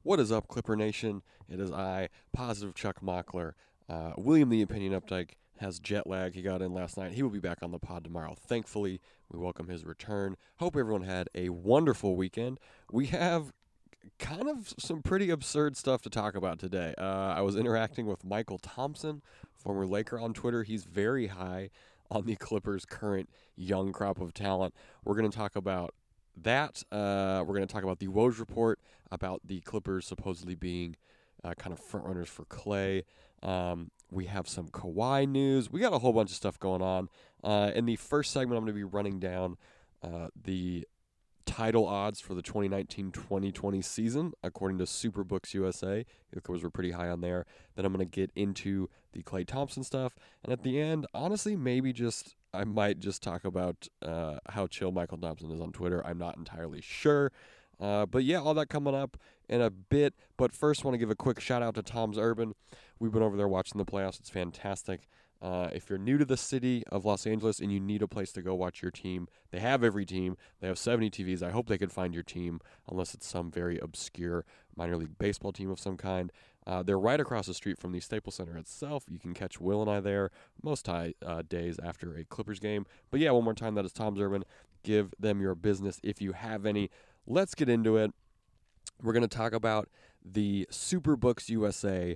What is up, Clipper Nation? It is I, Positive Chuck Mockler. William the Opinion Updike has jet lag. He got in last night. He will be back on the pod tomorrow. Thankfully, we welcome his return. Hope everyone had a wonderful weekend. We have kind of some pretty absurd stuff to talk about today. I was interacting with Michael Thompson, former Laker, on Twitter. He's very high on the Clippers' current young crop of talent. We're going to talk about that. We're going to talk about the Woj report, about the Clippers supposedly being kind of front runners for Clay. We have some Kawhi news. We got a whole bunch of stuff going on. In the first segment, I'm going to be running down the title odds for the 2019-2020 season, according to Superbooks USA. The Clippers were pretty high on there. Then I'm going to get into the Klay Thompson stuff. And at the end, honestly, I might just talk about how chill Michael Thompson is on Twitter. I'm not entirely sure. But yeah, all that coming up in a bit. But first, I want to give a quick shout out to Tom's Urban. We've been over there watching the playoffs. It's fantastic. If you're new to the city of Los Angeles and you need a place to go watch your team, they have every team. They have 70 TVs. I hope they could find your team, unless it's some very obscure minor league baseball team of some kind. They're right across the street from the Staples Center itself. You can catch Will and I there most days after a Clippers game. But yeah, one more time, that is Tom's Urban. Give them your business if you have any. Let's get into it. We're going to talk about the Superbooks USA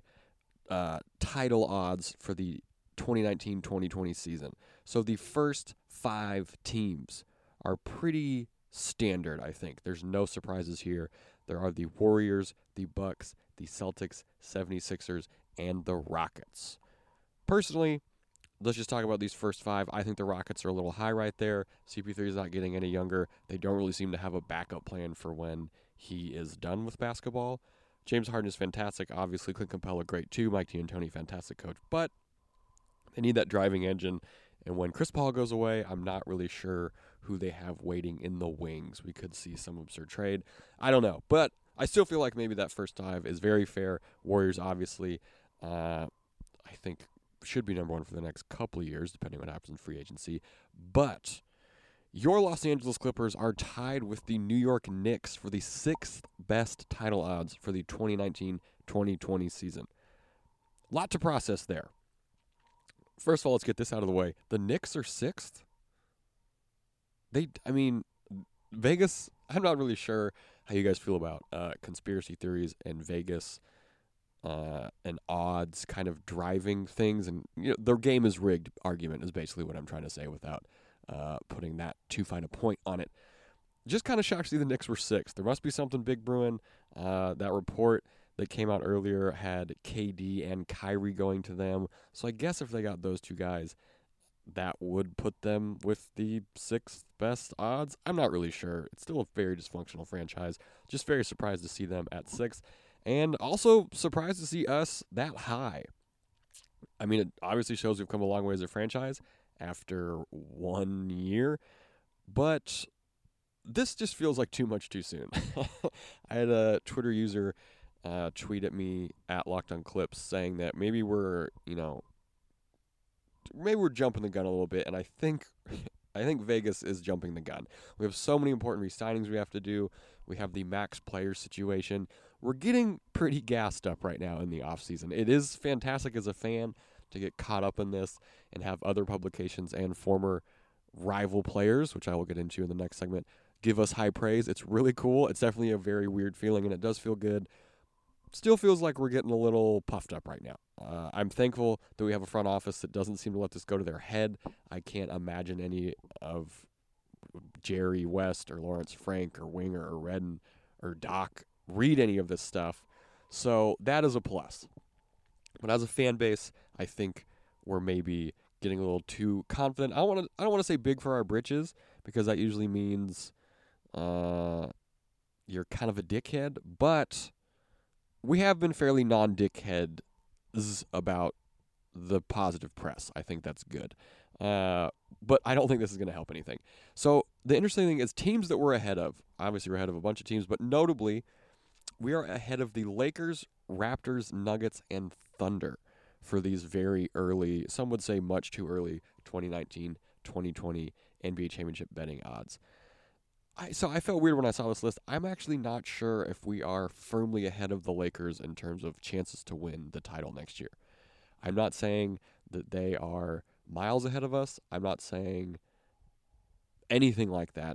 title odds for the 2019-2020 season. So the first 5 teams are pretty standard, I think. There's no surprises here. There are the Warriors, the Bucks, the Celtics, 76ers, and the Rockets. Personally, let's just talk about these first 5. I think the Rockets are a little high right there. CP3 is not getting any younger. They don't really seem to have a backup plan for when he is done with basketball. James Harden is fantastic. Obviously, Clint Capella, great too. Mike D'Antoni, fantastic coach. But they need that driving engine. And when Chris Paul goes away, I'm not really sure who they have waiting in the wings. We could see some absurd trade. I don't know. But I still feel like maybe that first 5 is very fair. Warriors, obviously, I think should be number 1 for the next couple of years, depending on what happens in free agency. But your Los Angeles Clippers are tied with the New York Knicks for the 6th best title odds for the 2019-2020 season. A lot to process there. First of all, let's get this out of the way. The Knicks are 6th? Vegas, I'm not really sure how you guys feel about conspiracy theories and Vegas and odds kind of driving things. And their game is rigged argument is basically what I'm trying to say without putting that too fine a point on it. Just kind of shocked to see the Knicks were 6th. There must be something big brewing. That report that came out earlier had KD and Kyrie going to them. So I guess if they got those 2 guys, that would put them with the 6th best odds. I'm not really sure. It's still a very dysfunctional franchise. Just very surprised to see them at 6th. And also surprised to see us that high. I mean, it obviously shows we've come a long way as a franchise after 1 year. But this just feels like too much too soon. I had a Twitter user tweet at me at Locked On Clips saying that maybe we're jumping the gun a little bit, and I think Vegas is jumping the gun. We have so many important re-signings we have to do. We have the max player situation. We're getting pretty gassed up right now in the offseason. It is fantastic as a fan to get caught up in this and have other publications and former rival players, which I will get into in the next segment, give us high praise. It's really cool. It's definitely a very weird feeling, and it does feel good. Still feels like we're getting a little puffed up right now. I'm thankful that we have a front office that doesn't seem to let this go to their head. I can't imagine any of Jerry West or Lawrence Frank or Winger or Redden or Doc read any of this stuff. So that is a plus. But as a fan base, I think we're maybe getting a little too confident. I don't want to say big for our britches, because that usually means you're kind of a dickhead, but we have been fairly non-dickheads about the positive press. I think that's good. But I don't think this is going to help anything. So the interesting thing is teams that we're ahead of. Obviously, we're ahead of a bunch of teams, but notably, we are ahead of the Lakers, Raptors, Nuggets, and Thunder for these very early, some would say much too early, 2019-2020 NBA Championship betting odds. So I felt weird when I saw this list. I'm actually not sure if we are firmly ahead of the Lakers in terms of chances to win the title next year. I'm not saying that they are miles ahead of us. I'm not saying anything like that.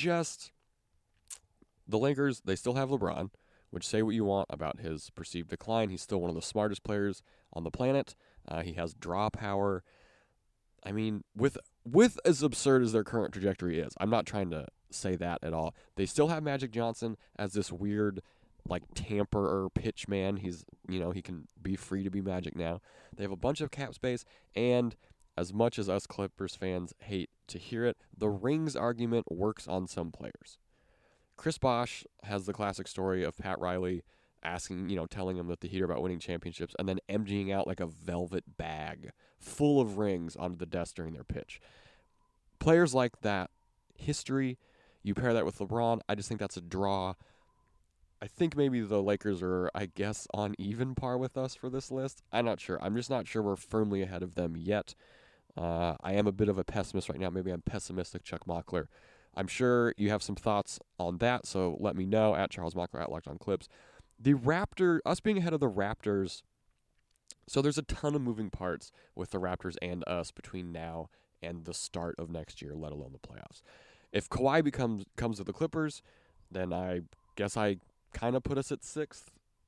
The Lakers, they still have LeBron, which say what you want about his perceived decline. He's still one of the smartest players on the planet. He has draw power. I mean, with as absurd as their current trajectory is, I'm not trying to say that at all. They still have Magic Johnson as this weird, like, tamperer pitch man. He can be free to be Magic now. They have a bunch of cap space, and as much as us Clippers fans hate to hear it, the rings argument works on some players. Chris Bosh has the classic story of Pat Riley telling him that the Heat are about winning championships and then emptying out like a velvet bag full of rings onto the desk during their pitch. Players like that, history, you pair that with LeBron, I just think that's a draw. I think maybe the Lakers are, I guess, on even par with us for this list. I'm not sure. I'm just not sure we're firmly ahead of them yet. I am a bit of a pessimist right now. Maybe I'm pessimistic, Chuck Mockler. I'm sure you have some thoughts on that, so let me know at Charles Mockler at Locked On Clips. Us being ahead of the Raptors, so there's a ton of moving parts with the Raptors and us between now and the start of next year, let alone the playoffs. If Kawhi comes to the Clippers, then I guess I kind of put us at sixth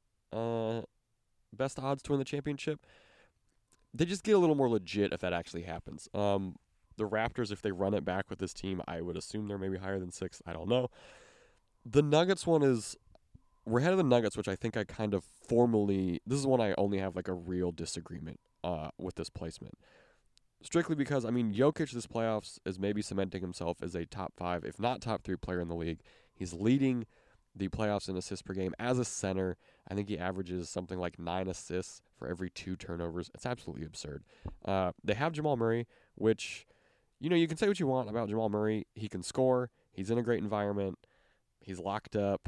best odds to win the championship. They just get a little more legit if that actually happens. The Raptors, if they run it back with this team, I would assume they're maybe higher than sixth. I don't know. The Nuggets one is, we're ahead of the Nuggets, which I think I kind of formally, this is one I only have like a real disagreement with this placement. Strictly because, Jokic this playoffs is maybe cementing himself as a top 5, if not top 3 player in the league. He's leading the playoffs in assists per game as a center. I think he averages something like 9 assists for every 2 turnovers. It's absolutely absurd. They have Jamal Murray, which, you can say what you want about Jamal Murray. He can score. He's in a great environment. He's locked up.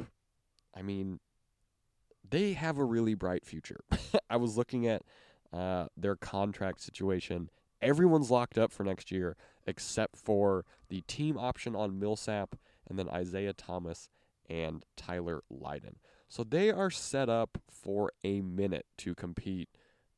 They have a really bright future. I was looking at their contract situation. Everyone's locked up for next year except for the team option on Millsap and then Isaiah Thomas and Tyler Lydon. So they are set up for a minute to compete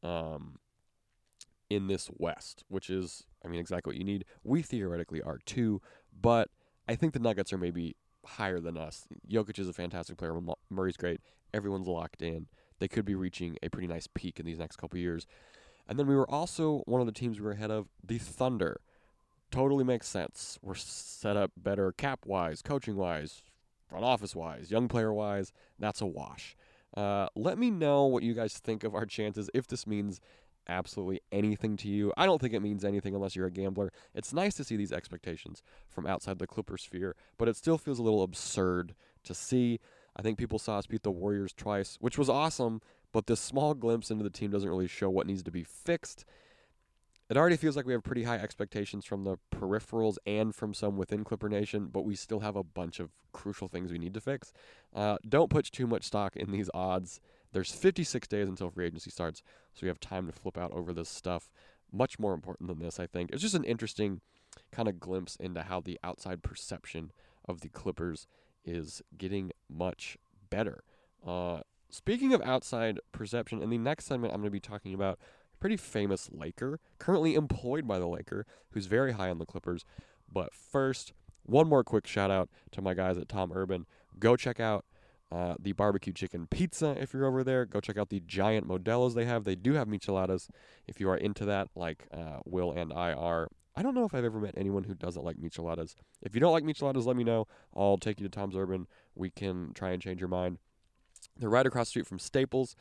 in this West, which is, exactly what you need. We theoretically are too, but I think the Nuggets are maybe higher than us. Jokic is a fantastic player. Murray's great. Everyone's locked in. They could be reaching a pretty nice peak in these next couple years. And then we were also one of the teams we were ahead of, the Thunder. Totally makes sense. We're set up better cap-wise, coaching-wise, front office-wise, young player-wise. That's a wash. Let me know what you guys think of our chances, if this means absolutely anything to you. I don't think it means anything unless you're a gambler. It's nice to see these expectations from outside the Clipper sphere, but it still feels a little absurd to see. I think people saw us beat the Warriors twice, which was awesome, but this small glimpse into the team doesn't really show what needs to be fixed. It already feels like we have pretty high expectations from the peripherals and from some within Clipper Nation, but we still have a bunch of crucial things we need to fix. Don't put too much stock in these odds. There's 56 days until free agency starts, so we have time to flip out over this stuff. Much more important than this, I think. It's just an interesting kind of glimpse into how the outside perception of the Clippers is getting much better. Speaking of outside perception, in the next segment, I'm going to be talking about a pretty famous Laker, currently employed by the Laker, who's very high on the Clippers. But first, one more quick shout out to my guys at Tom Urban. Go check out the barbecue chicken pizza if you're over there. Go check out the giant Modelo's they have. They do have micheladas if you are into that, like Will and I are. I don't know if I've ever met anyone who doesn't like micheladas. If you don't like micheladas, let me know. I'll take you to Tom's Urban. We can try and change your mind. They're right across the street from Staples.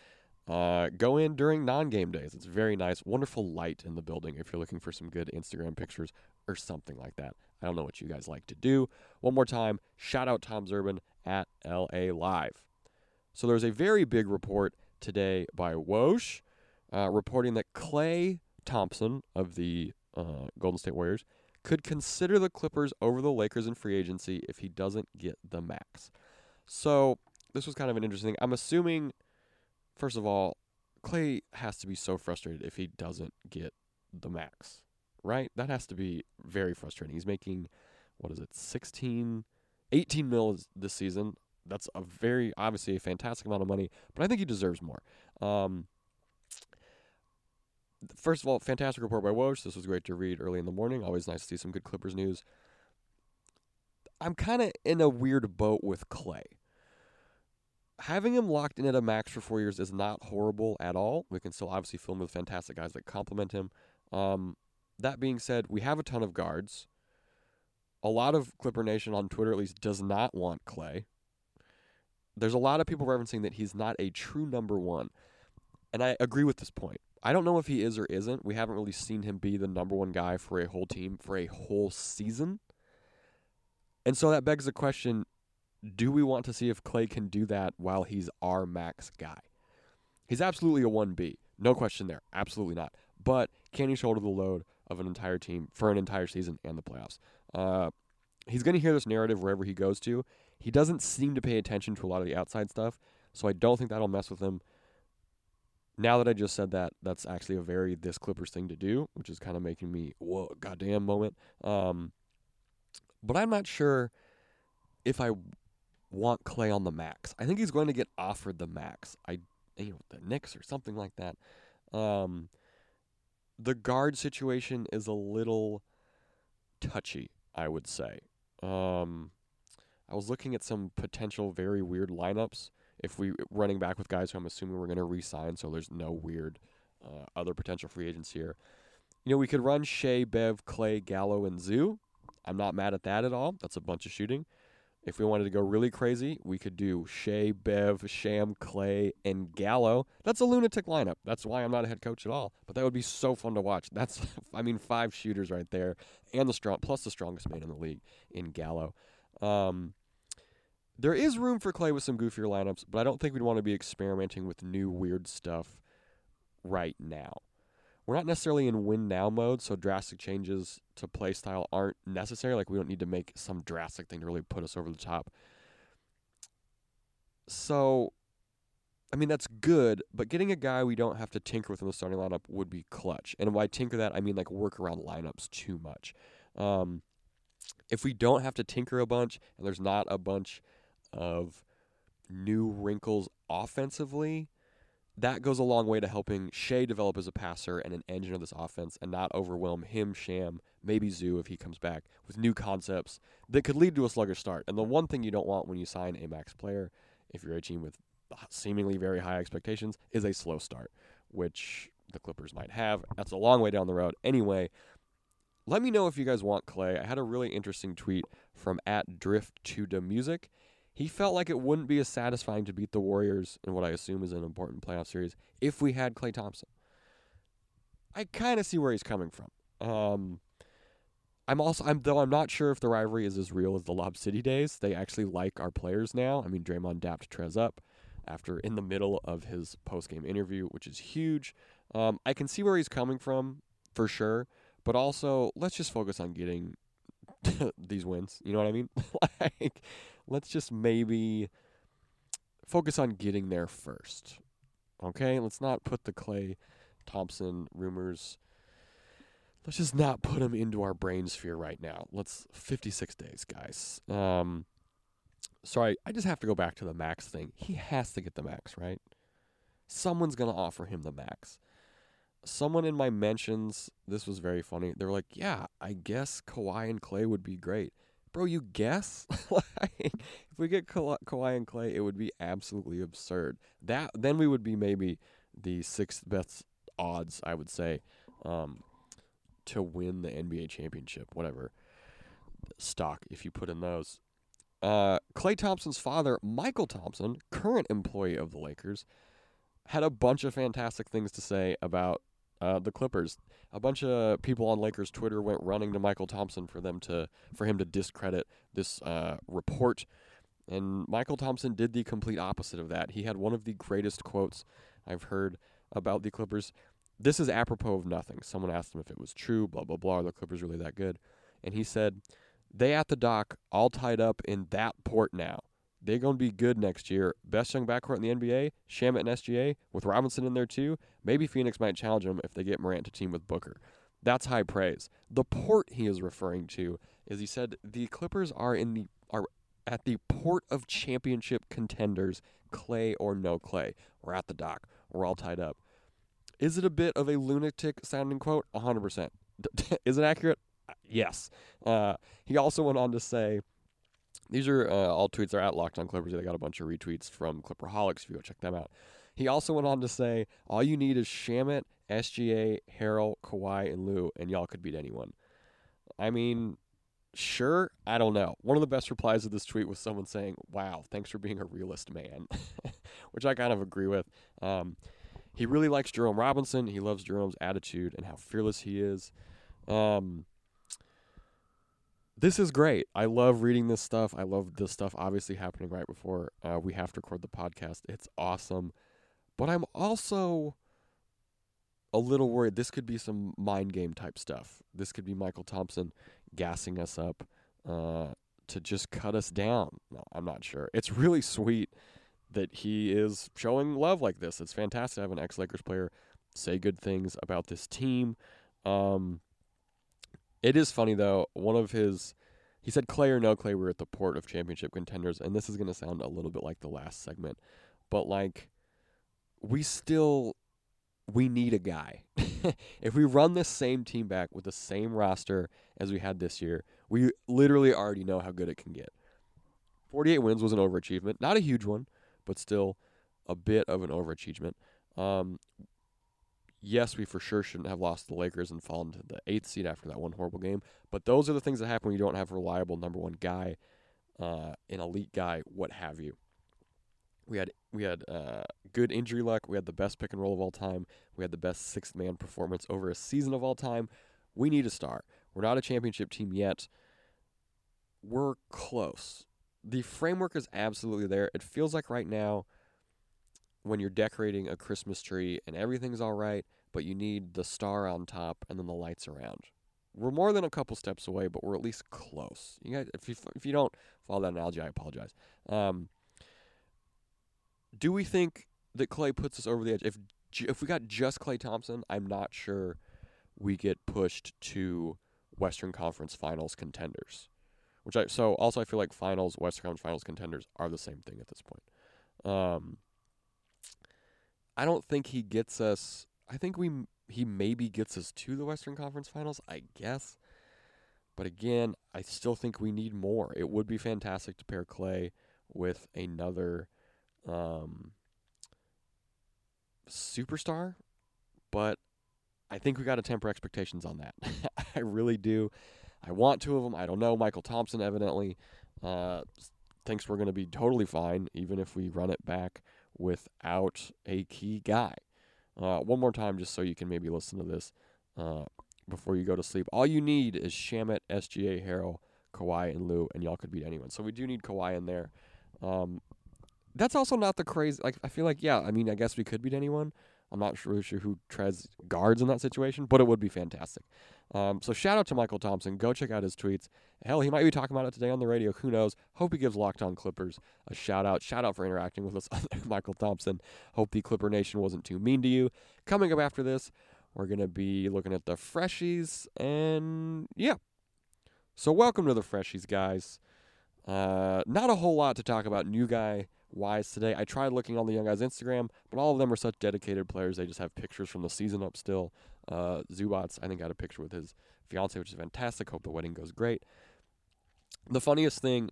Go in during non-game days. It's very nice. Wonderful light in the building if you're looking for some good Instagram pictures or something like that. I don't know what you guys like to do. One more time, shout out Tom's Urban at LA Live. So there's a very big report today by Woj reporting that Klay Thompson of the Golden State Warriors could consider the Clippers over the Lakers in free agency if he doesn't get the max. So this was kind of an interesting thing. I'm assuming, first of all, Klay has to be so frustrated if he doesn't get the max, right? That has to be very frustrating. He's making, $16 $18 million this season. That's obviously a fantastic amount of money, but I think he deserves more. First of all, fantastic report by Woj. This was great to read early in the morning. Always nice to see some good Clippers news. I'm kind of in a weird boat with Clay. Having him locked in at a max for 4 years is not horrible at all. We can still obviously fill him with fantastic guys that complement him. That being said, we have a ton of guards. A lot of Clipper Nation on Twitter, at least, does not want Clay. There's a lot of people referencing that he's not a true number one. And I agree with this point. I don't know if he is or isn't. We haven't really seen him be the number one guy for a whole team for a whole season. And so that begs the question, do we want to see if Clay can do that while he's our max guy? He's absolutely a 1B. No question there. Absolutely not. But can he shoulder the load of an entire team for an entire season and the playoffs? He's going to hear this narrative wherever he goes to. He doesn't seem to pay attention to a lot of the outside stuff, so I don't think that'll mess with him. Now that I just said that, that's actually a very this Clippers thing to do, which is kind of making me, whoa, goddamn moment. But I'm not sure if I want Clay on the max. I think he's going to get offered the max. The Knicks or something like that. The guard situation is a little touchy, I would say. I was looking at some potential very weird lineups if we running back with guys who I'm assuming we're going to re-sign, so there's no weird other potential free agents here. We could run Shea, Bev, Clay, Gallo, and Zoo. I'm not mad at that at all. That's a bunch of shooting. If we wanted to go really crazy, we could do Shea, Bev, Sham, Clay, and Gallo. That's a lunatic lineup. That's why I'm not a head coach at all. But that would be so fun to watch. That's, 5 shooters right there, and the strongest man in the league in Gallo. There is room for Clay with some goofier lineups, but I don't think we'd want to be experimenting with new weird stuff right now. We're not necessarily in win now mode, so drastic changes to play style aren't necessary. Like, we don't need to make some drastic thing to really put us over the top. So, that's good, but getting a guy we don't have to tinker with in the starting lineup would be clutch. And by tinker that, I mean like work around lineups too much. If we don't have to tinker a bunch, and there's not a bunch of new wrinkles offensively, that goes a long way to helping Shea develop as a passer and an engine of this offense and not overwhelm him, Sham, maybe Zoo if he comes back, with new concepts that could lead to a sluggish start. And the one thing you don't want when you sign a max player, if you're a team with seemingly very high expectations, is a slow start, which the Clippers might have. That's a long way down the road. Anyway, let me know if you guys want Clay. I had a really interesting tweet from @Drift2DeMusic. He felt like it wouldn't be as satisfying to beat the Warriors in what I assume is an important playoff series if we had Klay Thompson. I kind of see where he's coming from. I'm not sure if the rivalry is as real as the Lob City days. They actually like our players now. Draymond dapped Trez up in the middle of his post-game interview, which is huge. I can see where he's coming from for sure, but also let's just focus on getting these wins. You know what I mean? Let's just maybe focus on getting there first. Okay? Let's not put the Klay Thompson rumors. Let's just not put them into our brain sphere right now. 56 days, guys. Sorry, I just have to go back to the max thing. He has to get the max, right? Someone's going to offer him the max. Someone in my mentions, this was very funny. They were like, yeah, I guess Kawhi and Klay would be great. Bro, you guess? If we get Kawhi and Klay, it would be absolutely absurd. Then we would be maybe the 6th best odds, I would say, to win the NBA championship, whatever stock, if you put in those. Klay Thompson's father, Michael Thompson, current employee of the Lakers, had a bunch of fantastic things to say about the Clippers. A bunch of people on Lakers Twitter went running to Michael Thompson for him to discredit this report, and Michael Thompson did the complete opposite of that. He had one of the greatest quotes I've heard about the Clippers. This is apropos of nothing. Someone asked him if it was true, blah, blah, blah, are the Clippers really that good? And he said, they at the dock all tied up in that port now. They're going to be good next year. Best young backcourt in the NBA, Shamet and SGA, with Robinson in there too. Maybe Phoenix might challenge them if they get Morant to team with Booker. That's high praise. The port he is referring to is, he said, the Clippers are at the port of championship contenders, Klay or no Klay. We're at the dock. We're all tied up. Is it a bit of a lunatic sounding quote? 100%. Is it accurate? Yes. He also went on to say, these are all tweets are at Locked On Clippers. They got a bunch of retweets from Clipperholics if you go check them out. He also went on to say, all you need is Shamet, SGA, Harrell, Kawhi, and Lou, and y'all could beat anyone. I mean, sure, I don't know. One of the best replies of this tweet was someone saying, wow, thanks for being a realist, man, which I kind of agree with. He really likes Jerome Robinson. He loves Jerome's attitude and how fearless he is. This is great. I love reading this stuff. I love this stuff obviously happening right before we have to record the podcast. It's awesome. But I'm also a little worried. This could be some mind game type stuff. This could be Michael Thompson gassing us up to just cut us down. No, I'm not sure. It's really sweet that he is showing love like this. It's fantastic to have an ex-Lakers player say good things about this team. It is funny, though. He said Klay or no Klay, we're at the port of championship contenders, and this is going to sound a little bit like the last segment, but like, we need a guy. If we run this same team back with the same roster as we had this year, we literally already know how good it can get. 48 wins was an overachievement. Not a huge one, but still a bit of an overachievement. Yes, we for sure shouldn't have lost the Lakers and fallen to the 8th seed after that one horrible game, but those are the things that happen when you don't have a reliable number one guy, an elite guy, what have you. We had good injury luck. We had the best pick and roll of all time. We had the best sixth man performance over a season of all time. We need a star. We're not a championship team yet. We're close. The framework is absolutely there. It feels like right now when you're decorating a Christmas tree and everything's all right, but you need the star on top and then the lights around. We're more than a couple steps away, but we're at least close. You guys, if you don't follow that analogy, I apologize. Do we think that Klay puts us over the edge? If we got just Klay Thompson, I'm not sure we get pushed to Western Conference Finals contenders. I feel like Western Conference Finals contenders are the same thing at this point. I don't think he gets us. I think he maybe gets us to the Western Conference Finals, I guess. But again, I still think we need more. It would be fantastic to pair Klay with another superstar, but I think we got to temper expectations on that. I really do. I want two of them. I don't know. Michael Thompson evidently thinks we're going to be totally fine, even if we run it back without a key guy. One more time, just so you can maybe listen to this before you go to sleep. All you need is Shamet, SGA, Harrell, Kawhi, and Lou, and y'all could beat anyone. So we do need Kawhi in there. That's also not the crazy. Like, I feel like, I guess we could beat anyone. I'm not really sure who treads guards in that situation, but it would be fantastic. So shout out to Michael Thompson. Go check out his tweets. Hell, he might be talking about it today on the radio. Who knows? Hope he gives Locked On Clippers a shout out. Shout out for interacting with us, Michael Thompson. Hope the Clipper Nation wasn't too mean to you. Coming up after this, we're going to be looking at the Freshies, and yeah. So welcome to the Freshies, guys. Not a whole lot to talk about new guy wise today. I tried looking on the young guys' Instagram, but all of them are such dedicated players. They just have pictures from the season up still. Zubats, I think, had a picture with his fiance, which is fantastic. Hope the wedding goes great. The funniest thing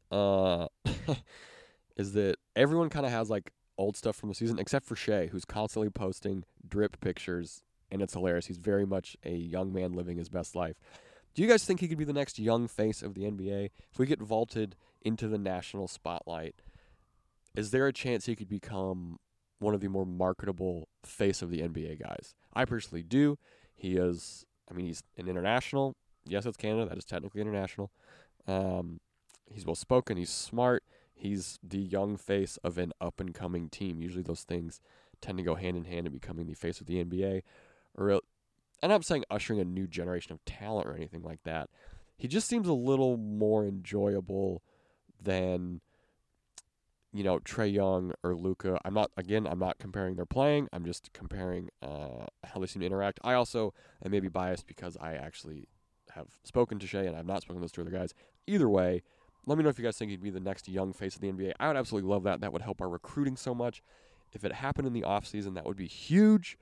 is that everyone kind of has like old stuff from the season, except for Shea, who's constantly posting drip pictures, and it's hilarious. He's very much a young man living his best life. Do you guys think he could be the next young face of the NBA? If we get vaulted into the national spotlight, is there a chance he could become one of the more marketable face of the NBA guys? I personally do. He's an international. Yes, it's Canada. That is technically international. He's well-spoken. He's smart. He's the young face of an up-and-coming team. Usually those things tend to go hand in hand in becoming the face of the NBA. And I'm saying ushering a new generation of talent or anything like that. He just seems a little more enjoyable than, Trae Young or Luka. I'm not comparing their playing. I'm just comparing how they seem to interact. I also am maybe biased because I actually have spoken to Shea and I've not spoken to those two other guys. Either way, Let me know if you guys think he'd be the next young face of the NBA. I would absolutely love that. That would help our recruiting so much. If it happened in the offseason, that would be huge.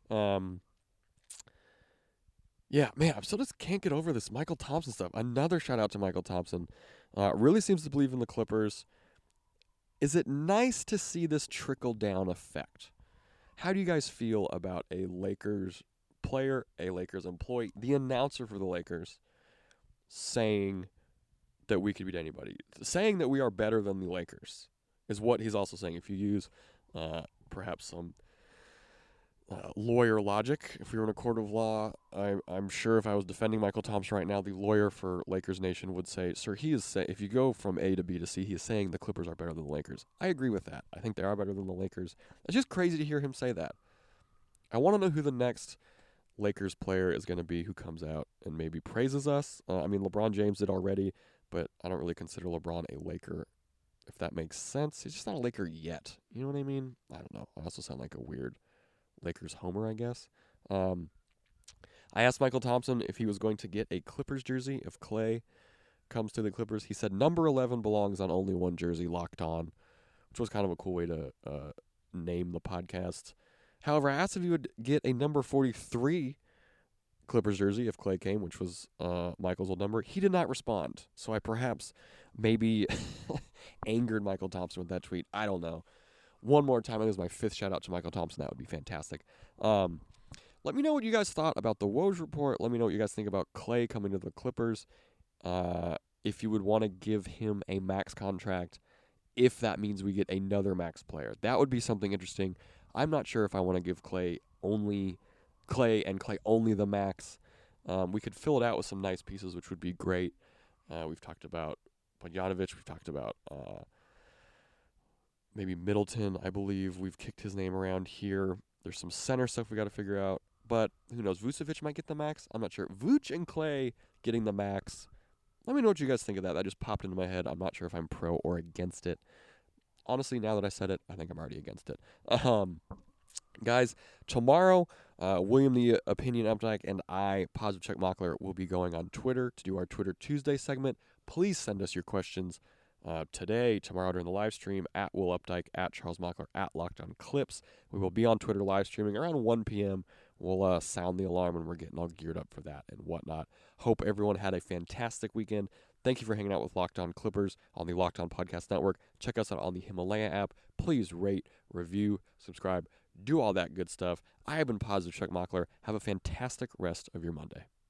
Yeah, man, I still just can't get over this Michael Thompson stuff. Another shout out to Michael Thompson. Really seems to believe in the Clippers. Is it nice to see this trickle-down effect? How do you guys feel about a Lakers player, a Lakers employee, the announcer for the Lakers, saying that we could beat anybody? Saying that we are better than the Lakers is what he's also saying. If you use perhaps some lawyer logic, if we were in a court of law, I'm sure if I was defending Michael Thompson right now, the lawyer for Lakers Nation would say, sir, he is if you go from A to B to C, he is saying the Clippers are better than the Lakers. I agree with that. I think they are better than the Lakers. It's just crazy to hear him say that. I want to know who the next Lakers player is going to be who comes out and maybe praises us. I mean, LeBron James did already, but I don't really consider LeBron a Laker, if that makes sense. He's just not a Laker yet. You know what I mean? I don't know. I also sound like a weird Lakers homer, I guess. I asked Michael Thompson if he was going to get a Clippers jersey if Klay comes to the Clippers. He said number 11 belongs on only one jersey, Locked On, which was kind of a cool way to name the podcast. However, I asked if he would get a number 43 Clippers jersey if Klay came, which was Michael's old number. He did not respond, so I perhaps maybe angered Michael Thompson with that tweet. I don't know. One more time, I think it was my 5th shout out to Michael Thompson. That would be fantastic. Let me know what you guys thought about the Woj report. Let me know what you guys think about Klay coming to the Clippers. If you would want to give him a max contract, if that means we get another max player. That would be something interesting. I'm not sure if I want to give Klay only the max. We could fill it out with some nice pieces, which would be great. We've talked about Bogdanovic. We've talked about maybe Middleton, I believe. We've kicked his name around here. There's some center stuff we got to figure out. But who knows? Vucevic might get the max. I'm not sure. Vooch and Klay getting the max. Let me know what you guys think of that. That just popped into my head. I'm not sure if I'm pro or against it. Honestly, now that I said it, I think I'm already against it. Guys, tomorrow, William the Opinion Updike and I, Positive Chuck Mockler, will be going on Twitter to do our Twitter Tuesday segment. Please send us your questions today, tomorrow during the live stream, at Will Updike, at Charles Mockler, at Locked On Clips. We will be on Twitter live streaming around 1 p.m. We'll sound the alarm when we're getting all geared up for that and whatnot. Hope everyone had a fantastic weekend. Thank you for hanging out with Locked On Clippers on the Locked On Podcast Network. Check us out on the Himalaya app. Please rate, review, subscribe, do all that good stuff. I have been Positive Chuck Mockler. Have a fantastic rest of your Monday.